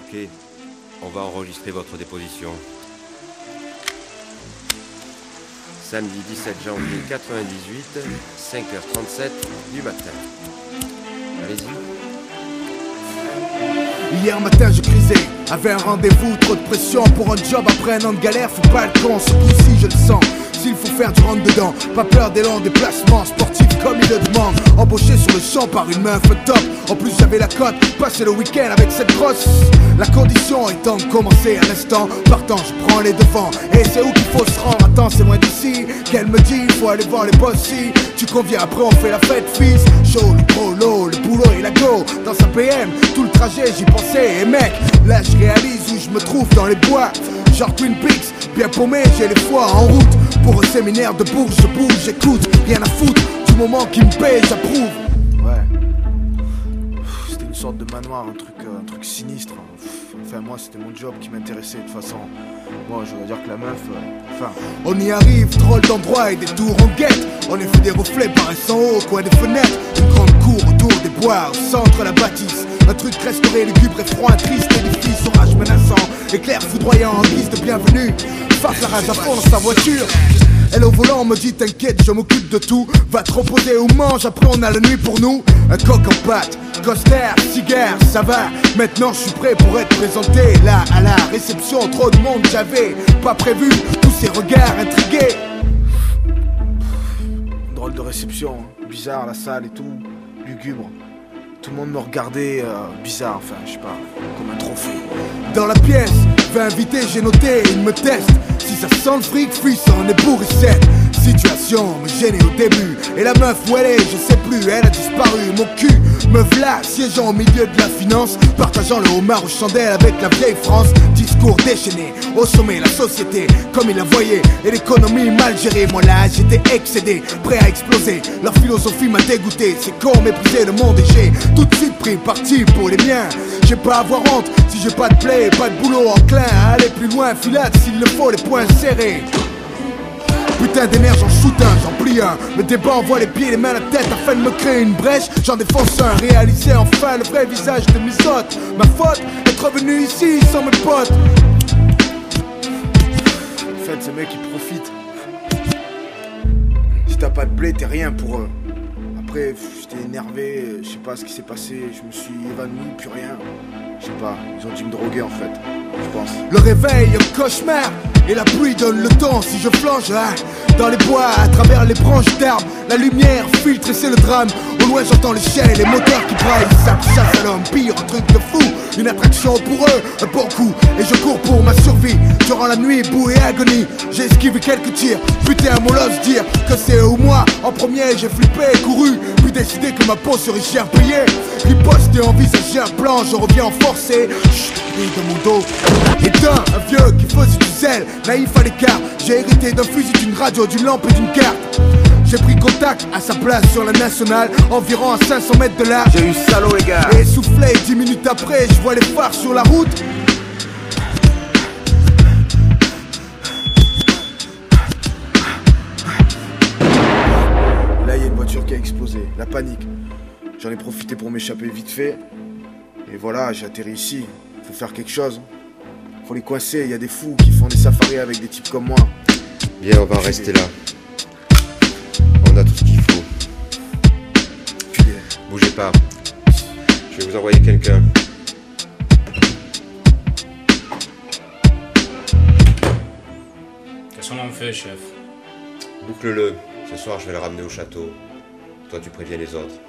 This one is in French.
Ok, on va enregistrer votre déposition. Samedi 17 janvier 98, 5h37 du matin. Allez-y. Hier matin je crisais, avait un rendez-vous, trop de pression pour un job après un an de galère, faut pas le con, ce coup-ci je le sens. S'il faut faire du rentre-dedans, pas peur des longs déplacements sportifs comme il le demande. Embauché sur le champ par une meuf top. En plus j'avais la cote, passer le week-end avec cette grosse. La condition étant de commencer à l'instant. Partant je prends les devants. Et c'est où qu'il faut se rendre? Attends c'est loin d'ici. Qu'elle me dit il faut aller voir les boss si. Tu conviens après on fait la fête fils. Chaud le prolo, le boulot et la go. Dans sa PM, tout le trajet j'y pensais. Et mec, là je réalise où je me trouve dans les bois. Genre Twin Peaks, bien paumé, j'ai les foies en route. Pour un séminaire de Bourges, je bouge, j'écoute. Rien à foutre, du moment qui me paye, j'approuve. Ouais. C'était une sorte de manoir, un truc sinistre. Enfin moi c'était mon job qui m'intéressait de toute façon. Moi je dois dire que la meuf, On y arrive, drôle d'endroit et des tours en guette. En effet des reflets paraissent en haut, au coin des fenêtres. Une grande cour autour des bois, au centre la bâtisse. Un truc restauré, lugubre et froid, triste édifice, orage menaçant, éclair foudroyant en guise de bienvenue. Face la rage à fond dans sa voiture. Elle au volant me dit t'inquiète je m'occupe de tout. Va te reposer ou mange, après on a la nuit pour nous. Un coq en pâte, coster, cigare, ça va. Maintenant je suis prêt pour être présenté. Là à la réception, trop de monde j'avais pas prévu. Tous ces regards intrigués. Drôle de réception, bizarre la salle et tout, lugubre. Tout le monde me regardait bizarre, enfin je sais pas, comme un trophée. Dans la pièce, 20 invités j'ai noté, ils me testent. Si ça sent le fric, fuissant et bourrissette. Situation me gênait au début. Et la meuf où elle est, je sais plus, elle a disparu. Mon cul me v'là, siégeant au milieu de la finance. Partageant le homard aux chandelles avec la vieille France. Discours déchaîné, au sommet la société comme il la voyait. Et l'économie mal gérée, moi là j'étais excédé, prêt à exploser. Leur philosophie m'a dégoûté, c'est con, mépriser le monde. Et j'ai tout de suite pris parti pour les miens. J'ai pas à avoir honte, si j'ai pas de play, pas de boulot, enclin à aller plus loin, filade s'il le faut, les poings serrés. Putain d'énergie, j'en shoot un, j'en plie un. Me débat, envoie les pieds, les mains, la tête afin de me créer une brèche. J'en défonce un, réaliser enfin le vrai visage de misote. Ma faute, être revenu ici sans mes potes. En fait, ces mecs ils profitent. Si t'as pas de blé, t'es rien pour eux. Après, j'étais énervé, je sais pas ce qui s'est passé, je me suis évanoui, plus rien. Je sais pas, ils ont dû me droguer en fait, je pense. Le réveil, un cauchemar, et la pluie donne le temps si je flanche. Dans les bois, à travers les branches d'arbres, la lumière filtre et c'est le drame. Au loin j'entends les chiens et les moteurs qui braillent. Ça chasse à l'homme, pire, un truc de fou. Une attraction pour eux, un bon coup. Et je cours pour ma survie, durant la nuit, boue et agonie. J'ai esquivé quelques tirs, putain mon l'ose dire que c'est eux ou moi. En premier j'ai flippé, couru, puis décidé que ma peau serait cher payée. Riposte et envisager un plan, je reviens en forcé. Chut, de mon dos. Et un vieux qui faisait du zèle, naïf à l'écart. J'ai hérité d'un fusil, d'une radio, d'une lampe et d'une carte. J'ai pris contact à sa place sur la nationale, environ à 500 mètres de là. J'ai eu salaud les gars. Et essoufflé, 10 minutes après, je vois les phares sur la route. Là il y a une voiture qui a explosé, la panique. J'en ai profité pour m'échapper vite fait. Et voilà, j'ai atterri ici. Faut faire quelque chose. Faut les coincer, il y a des fous qui font des safaris avec des types comme moi. Bien, on va en rester là. On a tout ce qu'il faut. Bougez pas. Je vais vous envoyer quelqu'un. Qu'est-ce qu'on en fait, chef? Boucle-le. Ce soir, je vais le ramener au château. Toi, tu préviens les autres.